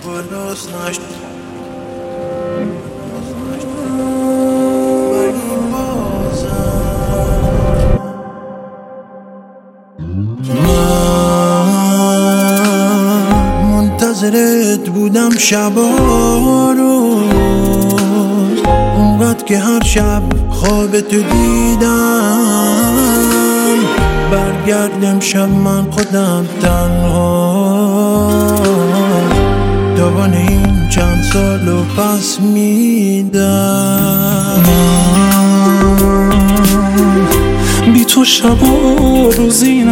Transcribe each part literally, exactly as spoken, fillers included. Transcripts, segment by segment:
خلاص نشد منتظرت بودم شبا رو، اونقدر که هر شب خواب تو دیدم. برگرد امشب من خودم تنها، دوان این چند سالو پس میدم. من بی تو شب و روزی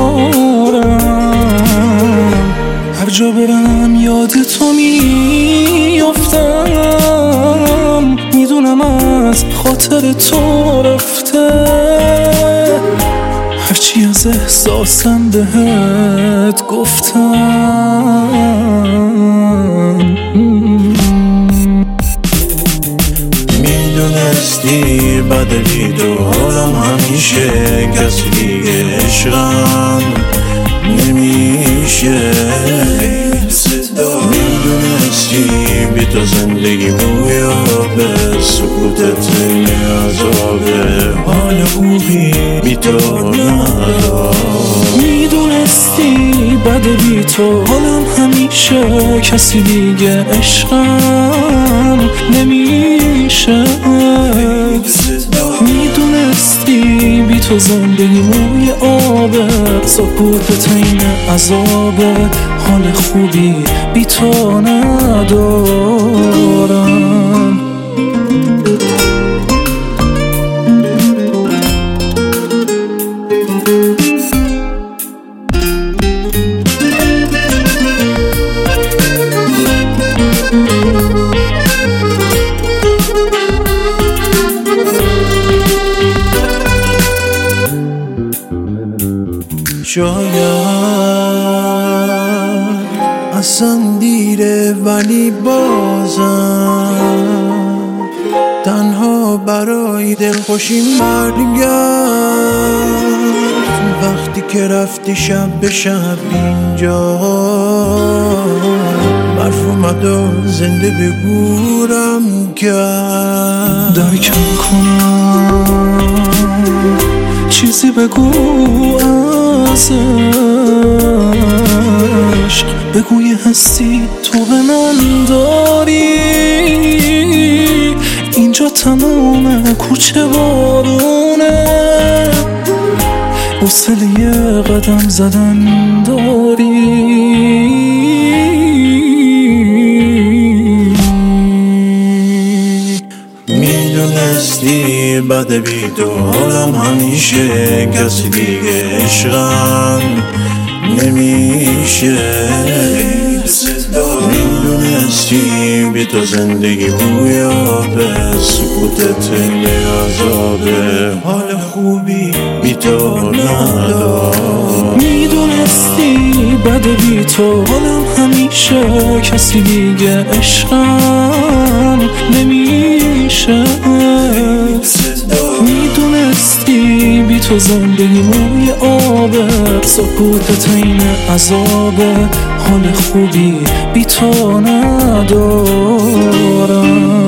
ندارم، هر جا برم یاد تو میافتم. میدونم از خاطر تو رفته، هرچی از احساسم بهت گفتم. میدونستی بعد بی تو حالم همیشه کسی دیگه عشقم نمیشه. میدونستی بی تو زندگی مویابه، سکوتت این عذابه، حال خوبی بی تو ندارم. میدونستی بعد بی تو حالم همیشه کسی دیگه عشقم نمیشه. میدونستی بی تو زندگی موی آبه، سکوتت این عذابه، حال خوبی بی تو ندارم. شاید اصلا دیره ولی بازم تنها برای دلخوشی برگرد. وقتی که رفتی شب به شب اینجا، برف اومد و زنده به گورم کرد. درکم کنم چیزی بگو از عشق، بگو یه حسی تو به من داری. اینجا تمام کوچه بارونه، حوصله یه قدم زدن داری. میدونستی بعد بی تو حالم همیشه کسی دیگه عشقم نمیشه. میدونستی بی تو زندگی بویابه، سکوتت این عذابه، حال خوبی بی تو ندارم. میدونستی بعد بی تو حالم همیشه کسی دیگه عشقم نمیشه. میدونستی بی تو زندگی موی آبه، سکوتت این عذابه، حال خوبی بی تو ندارم.